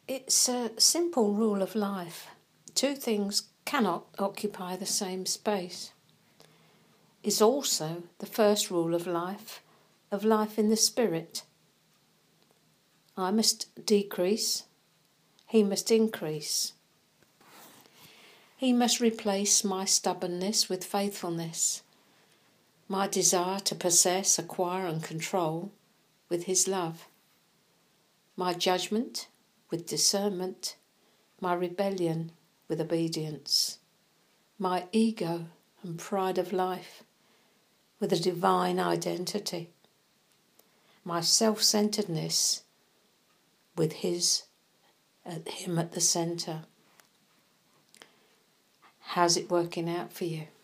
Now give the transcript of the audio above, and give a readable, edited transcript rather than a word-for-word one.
It's a simple rule of life. Two things cannot occupy the same space. It's also the first rule of life in the spirit. I must decrease, he must increase. He must replace my stubbornness with faithfulness, my desire to possess, acquire and control with his love, my judgment with discernment, my rebellion with obedience, my ego and pride of life with a divine identity, my self-centeredness with him at the centre. How's it working out for you?